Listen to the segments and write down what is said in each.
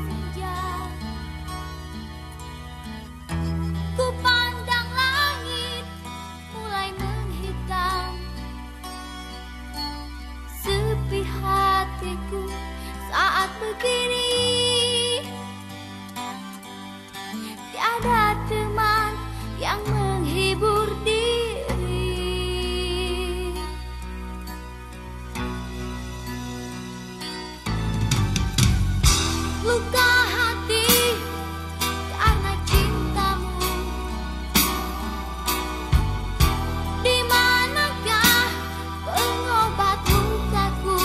senja, ku pandang langit mulai menghitam. Sepi hatiku saat begini, tiada teman yang menghibur diri. Luka hati karena cintamu, di manakah pengobat lukaku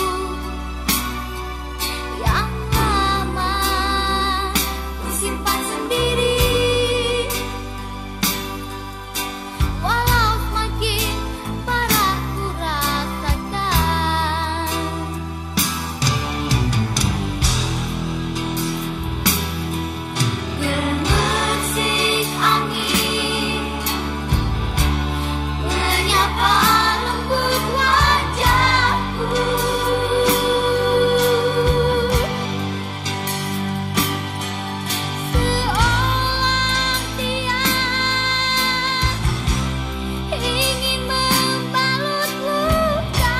yang lama ku simpan sendiri. Walau semakin parah ku rasakan, gemersik angin menyapa lembut wajahku. Seolah dia ingin membalut luka.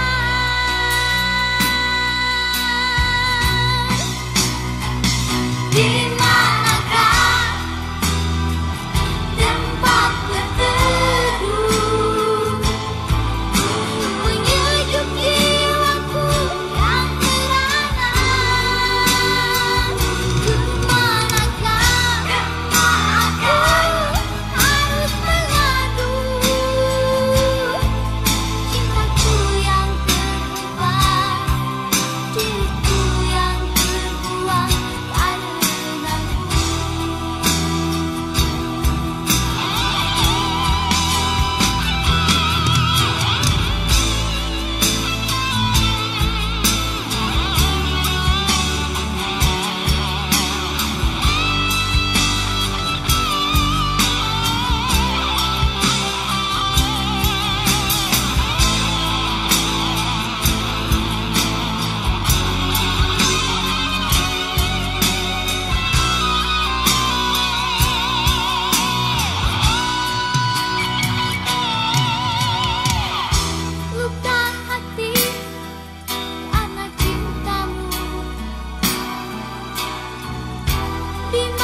Di manakah tempat berteduh, menyejuk jiwaku yang merana? Kemanakah aku harus mengadu cintaku yang terubah, diriku yang terbuang karenamu. Luka hati karena cintamu, di